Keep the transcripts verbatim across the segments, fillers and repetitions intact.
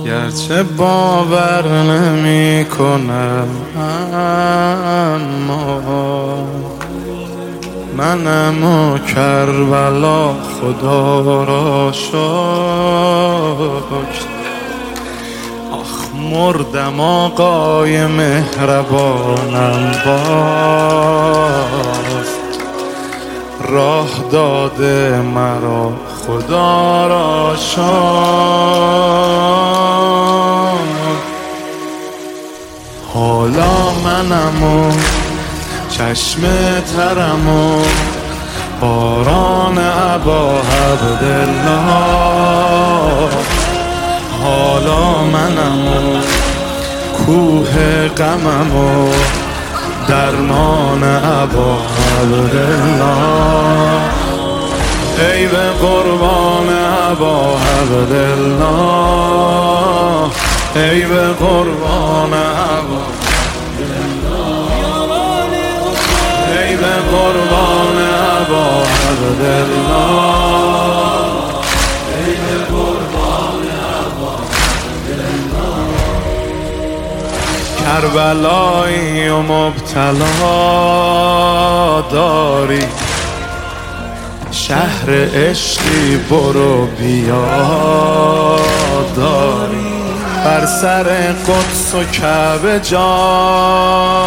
گرچه باور نمی کنم اما منم و کربلا خدا را شکر. آخ مردم آقای مهربانم باز راه داده مرا خدا را شکر. حالا منم و چشم ترم و باران ابا عبدالله. حالا منم و کوه غمم و درمان ابا عبدالله. ای به قربان ابا عبدالله، ای به قربان ابا، ای به قربان ابا عبدالله، ای به قربان ابا عبدالله. کربلایی و مبتلا داری، شهر عشقی برو بیا داری، بر سر قدس و کعبه جا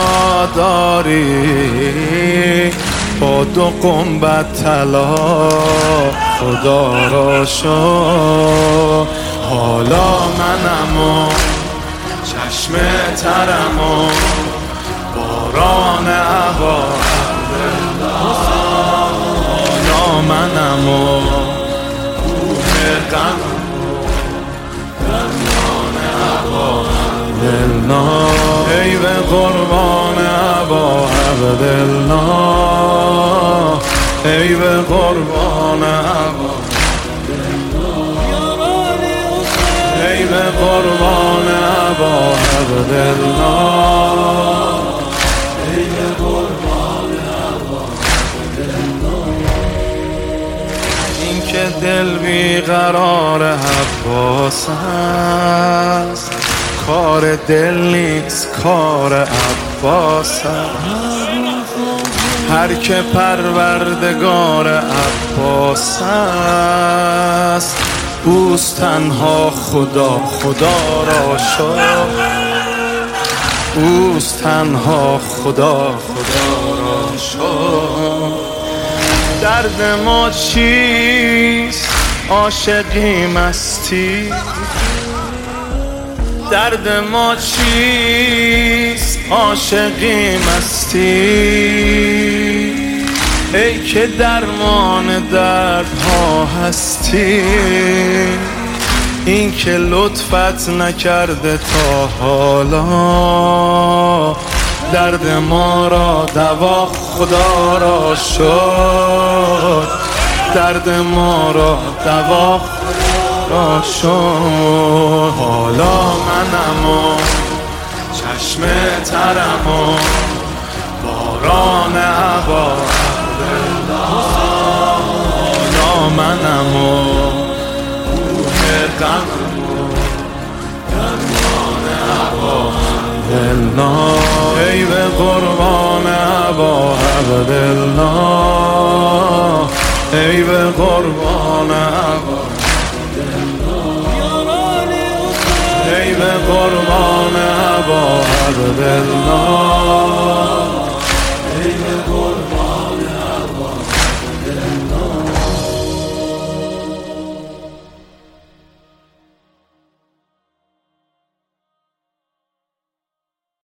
داری، با دو گنبد طلا خدا را شکر. حالا منم و چشم ترم و باران ابا عبدالله. حالا منم و کوه غمم و درمان ابا عبدالله. ای به قربان ابا عبدالله، ای به قربان ابا، ای به قربان ابا عبدالله، ای به قربان ابا عبدالله. این که دل بیقرار عباس است، کار دل نیست کار عباس است. هر که پروردگار عباس است، اوست تنها خدا خدا را شکر. اوست تنها خدا خدا را شکر. درد ما چیست؟ عاشقی مستی. درد ما چیست؟ عاشقی مستی. ای که درمان دردها هستی، این که لطفت نکرده تا حالا، درد ما را دوا خدا را شد. درد ما را دوا خدا را شد. حالا منم و چشم ترم و باران ابا عبدالله. حالا منم و کوه غمم و درمان ابا عبدالله. ای به قربان ابا عبدالله، ای به قربان ابا عبدالله، ای به قربان ابا عبدالله.